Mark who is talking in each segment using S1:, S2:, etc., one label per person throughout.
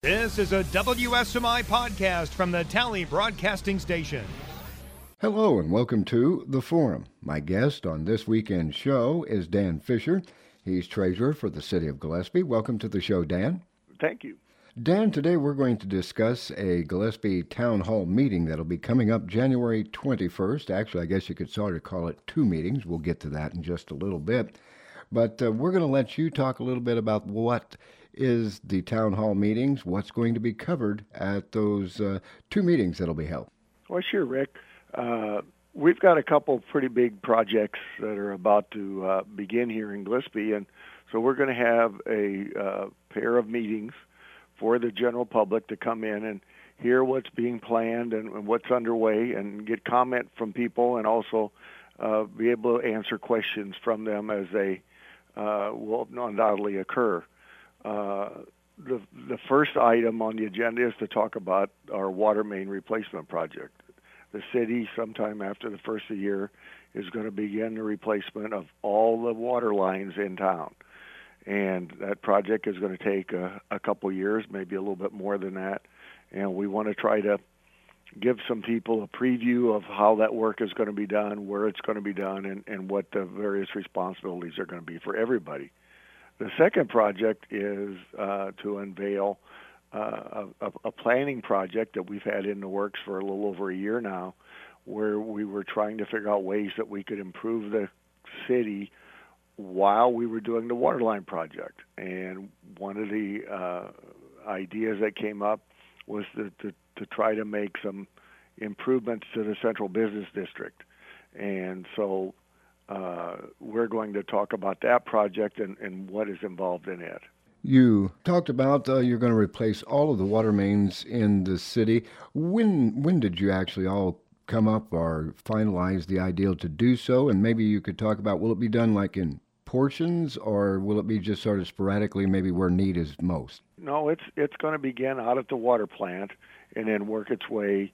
S1: This is a WSMI podcast from the Tally Broadcasting Station.
S2: Hello and welcome to The Forum. My guest on this weekend's show is Dan Fisher. He's treasurer for the city of Gillespie. Welcome to the show, Dan.
S3: Thank you.
S2: Dan, today we're going to discuss a Gillespie Town Hall meeting that'll be coming up January 21st. Actually, I guess you could sort of call it two meetings. We'll get to that in just a little bit. But we're going to let you talk a little bit about what is the town hall meetings, what's going to be covered at those two meetings that'll be held.
S3: Well, sure, Rick. We've got a couple pretty big projects that are about to begin here in Gillespie, and so we're going to have a pair of meetings for the general public to come in and hear what's being planned and what's underway and get comment from people, and also be able to answer questions from them as they will undoubtedly occur. The first item on the agenda is to talk about our water main replacement project. The city, sometime after the first of the year, is going to begin the replacement of all the water lines in town. And that project is going to take a couple years, maybe a little bit more than that. And we want to try to give some people a preview of how that work is going to be done, where it's going to be done, and what the various responsibilities are going to be for everybody. The second project is to unveil a planning project that we've had in the works for a little over a year now, where we were trying to figure out ways that we could improve the city while we were doing the waterline project. And one of the ideas that came up was to try to make some improvements to the central business district. And so we're going to talk about that project and what is involved in it.
S2: You talked about you're going to replace all of the water mains in the city. When did you actually all come up or finalize the ideal to do so? And maybe you could talk about, will it be done like in portions, or will it be just sort of sporadically, maybe where need is most?
S3: No, it's going to begin out at the water plant and then work its way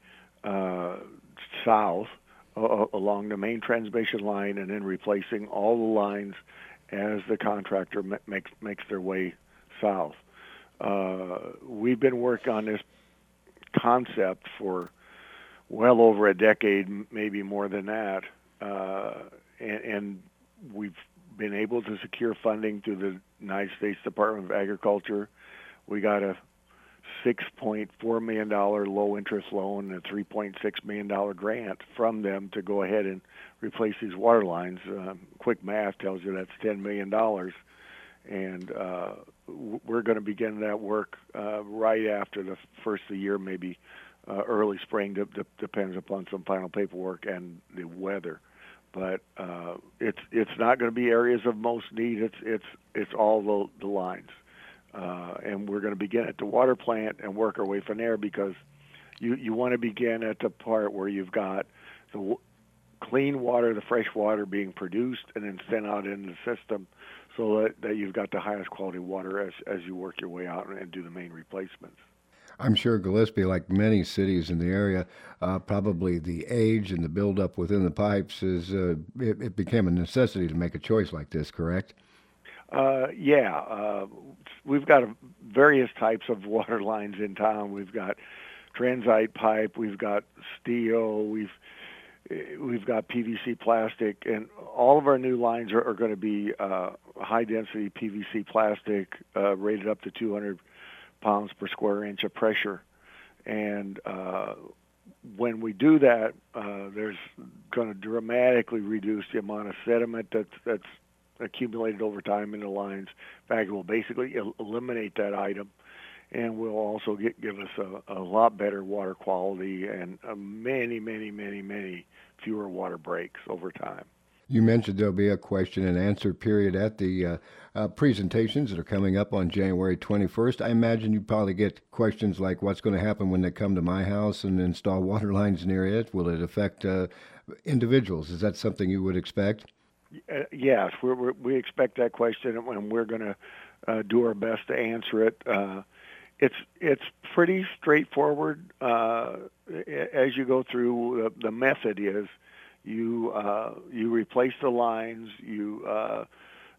S3: south along the main transmission line, and then replacing all the lines as the contractor makes their way south. We've been working on this concept for well over a decade, maybe more than that, and we've been able to secure funding through the United States Department of Agriculture. We got a $6.4 million low-interest loan and a $3.6 million grant from them to go ahead and replace these water lines. Quick math tells you that's $10 million. And we're going to begin that work right after the first of the year, maybe early spring. Depends upon some final paperwork and the weather. But it's not going to be areas of most need. It's all the lines. And we're going to begin at the water plant and work our way from there, because you want to begin at the part where you've got the clean water, the fresh water being produced and then sent out into the system, so that you've got the highest quality water as you work your way out and do the main replacements.
S2: I'm sure Gillespie, like many cities in the area, probably the age and the buildup within the pipes it became a necessity to make a choice like this, correct?
S3: We've got various types of water lines in town. We've got transite pipe, we've got steel, we've got PVC plastic, and all of our new lines are going to be high-density PVC plastic, rated up to 200 pounds per square inch of pressure. And when we do that, there's going to dramatically reduce the amount of sediment that's accumulated over time in the lines. In fact, it will basically eliminate that item, and will also give us a lot better water quality and many fewer water breaks over time.
S2: You mentioned there'll be a question and answer period at the presentations that are coming up on January 21st. I imagine you probably get questions like, what's going to happen when they come to my house and install water lines near it? Will it affect individuals? Is that something you would expect?
S3: Yes, we expect that question, and we're going to do our best to answer it. It's pretty straightforward as you go through. The method is you replace the lines, you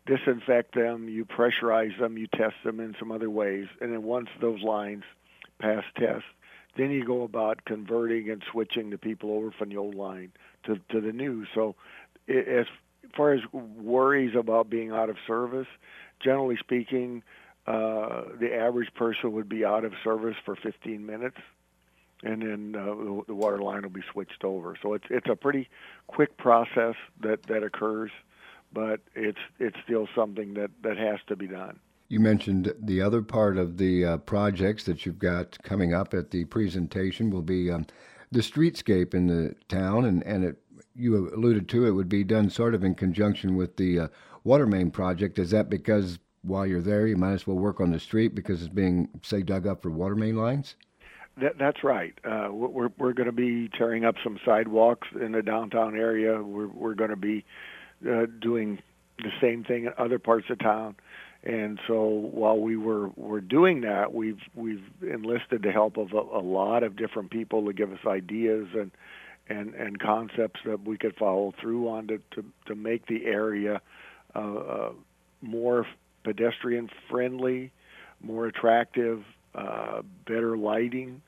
S3: disinfect them, you pressurize them, you test them in some other ways, and then once those lines pass test, then you go about converting and switching the people over from the old line to the new. So as far as worries about being out of service, generally speaking, the average person would be out of service for 15 minutes, and then the water line will be switched over. So it's a pretty quick process that occurs, but it's still something that has to be done.
S2: You mentioned the other part of the projects that you've got coming up at the presentation will be the streetscape in the town, and you alluded to it would be done sort of in conjunction with the water main project. Is that because while you're there, you might as well work on the street because it's being, say, dug up for water main lines?
S3: That's right. We're going to be tearing up some sidewalks in the downtown area. We're going to be doing the same thing in other parts of town. And so while we're doing that, we've enlisted the help of a lot of different people to give us ideas and concepts that we could follow through on to make the area more pedestrian friendly, more attractive, better lighting,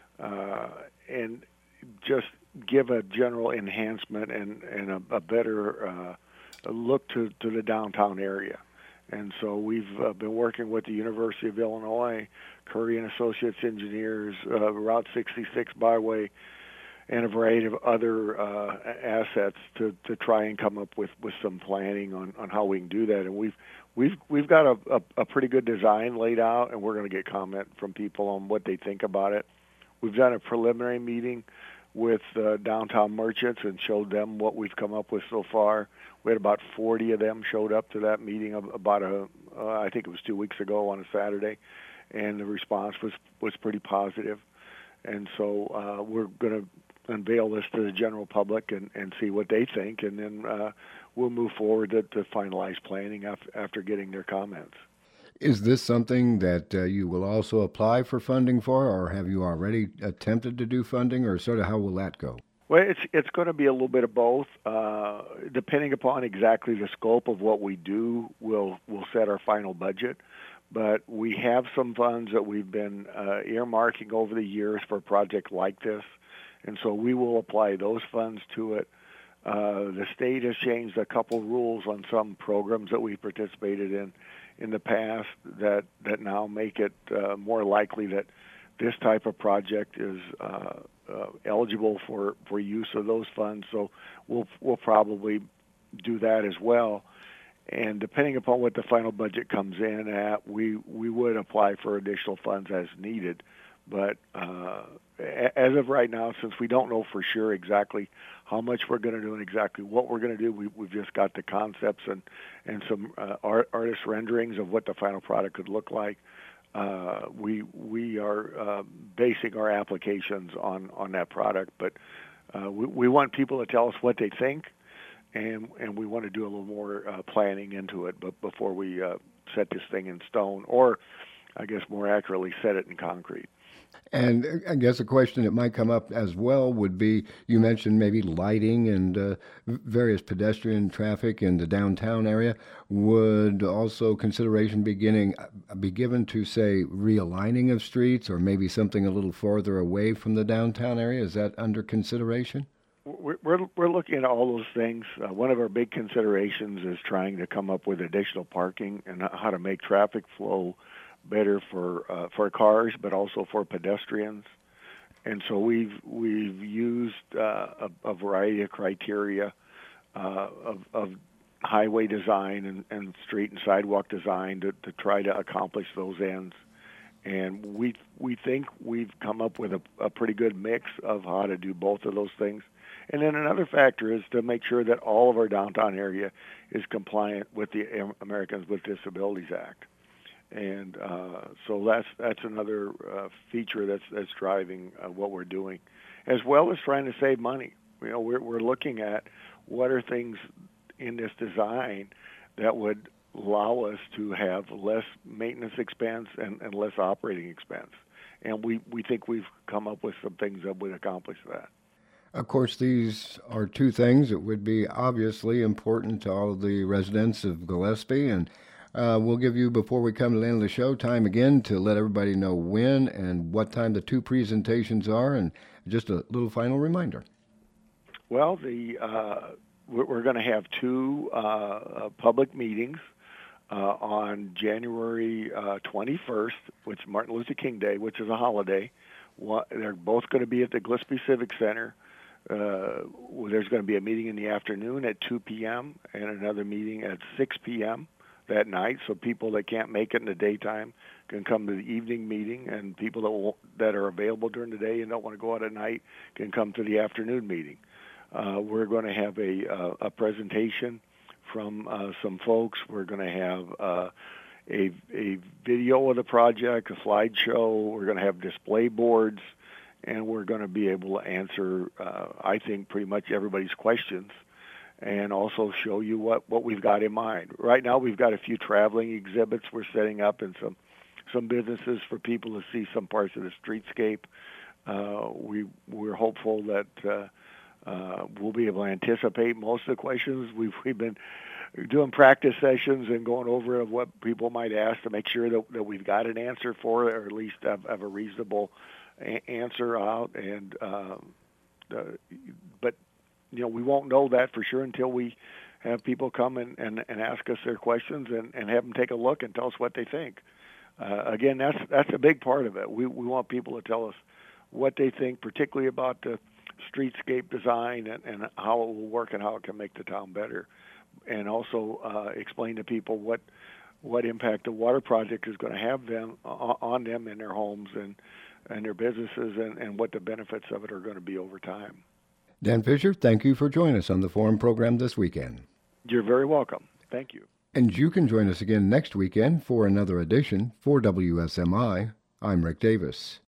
S3: and just give a general enhancement and a better look to the downtown area. And so we've been working with the University of Illinois, Curry and Associates Engineers, Route 66 Byway, and a variety of other assets to try and come up with some planning on how we can do that. And we've got a pretty good design laid out, and we're going to get comment from people on what they think about it. We've done a preliminary meeting with downtown merchants and showed them what we've come up with so far. We had about 40 of them showed up to that meeting about I think it was 2 weeks ago on a Saturday, and the response was pretty positive. And so we're going to unveil this to the general public and see what they think, and then we'll move forward to finalize planning after getting their comments.
S2: Is this something that you will also apply for funding for, or have you already attempted to do funding, or sort of how will that go?
S3: Well, it's going to be a little bit of both. Depending upon exactly the scope of what we do, we'll set our final budget. But we have some funds that we've been earmarking over the years for a project like this, and so we will apply those funds to it. The state has changed a couple rules on some programs that we participated in the past that now make it more likely that this type of project is eligible for use of those funds. So we'll probably do that as well. And depending upon what the final budget comes in at, we would apply for additional funds as needed. But as of right now, since we don't know for sure exactly how much we're going to do and exactly what we're going to do, we've just got the concepts and some artist renderings of what the final product could look like. We are basing our applications on that product, but we want people to tell us what they think, and we want to do a little more planning into it, but before we set this thing in stone, or I guess more accurately, set it in concrete.
S2: And I guess a question that might come up as well would be, you mentioned maybe lighting and various pedestrian traffic in the downtown area. Would also consideration be given to, say, realigning of streets, or maybe something a little farther away from the downtown area? Is that under consideration?
S3: We're looking at all those things. One of our big considerations is trying to come up with additional parking and how to make traffic flow better for cars, but also for pedestrians. And so we've used a variety of criteria of highway design and street and sidewalk design to try to accomplish those ends. And we think we've come up with a pretty good mix of how to do both of those things. And then another factor is to make sure that all of our downtown area is compliant with the Americans with Disabilities Act. And so that's another feature that's driving what we're doing, as well as trying to save money. You know, we're looking at what are things in this design that would allow us to have less maintenance expense and less operating expense. And we think we've come up with some things that would accomplish that.
S2: Of course, these are two things that would be obviously important to all of the residents of Gillespie. And we'll give you, before we come to the end of the show, time again to let everybody know when and what time the two presentations are, and just a little final reminder.
S3: Well, we're going to have two public meetings on January 21st, which is Martin Luther King Day, which is a holiday. They're both going to be at the Gillespie Civic Center. There's going to be a meeting in the afternoon at 2 p.m. and another meeting at 6 p.m. that night, so people that can't make it in the daytime can come to the evening meeting, and people that are available during the day and don't want to go out at night can come to the afternoon meeting. We're going to have a presentation from some folks. We're going to have a video of the project, a slideshow. We're going to have display boards, and we're going to be able to answer, I think, pretty much everybody's questions, and also show you what we've got in mind. Right now, we've got a few traveling exhibits we're setting up and some businesses for people to see some parts of the streetscape. We're hopeful that we'll be able to anticipate most of the questions. We've been doing practice sessions and going over what people might ask to make sure that we've got an answer for it, or at least have a reasonable answer out. And but we won't know that for sure until we have people come and ask us their questions and have them take a look and tell us what they think. Again, that's a big part of it. We want people to tell us what they think, particularly about the streetscape design and how it will work and how it can make the town better, and also explain to people what impact the water project is going to have on them in their homes and their businesses, and what the benefits of it are going to be over time.
S2: Dan Fisher, thank you for joining us on the Forum program this weekend.
S3: You're very welcome. Thank you.
S2: And you can join us again next weekend for another edition. For WSMI, I'm Rick Davis.